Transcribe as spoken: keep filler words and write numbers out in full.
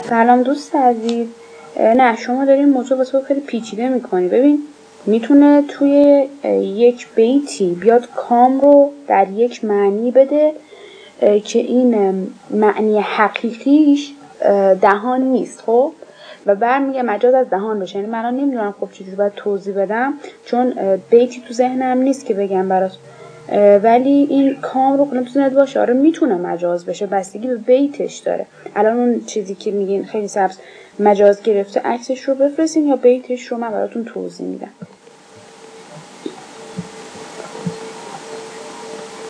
سلام دوست عزیز. نه شما داری این موضوع واسه خیلی پیچیده میکنی. ببین میتونه توی یک بیتی بیاد کام رو در یک معنی بده که این معنی حقیقیش دهان نیست، خب و برمیگه مجاز از دهان بشه. یعنی من الان نمیدونم خب چجوری باید توضیح بدم چون بیتی تو ذهنم نیست که بگم برات، ولی این کام رو کنم تو ذهنت باشه. آره میتونه مجاز بشه، بستگی به بیتش داره. الان اون چیزی که میگین خیلی سبز مجاز گرفته عکسش رو بفرستین یا بیتش رو من براتون توضیح میدم.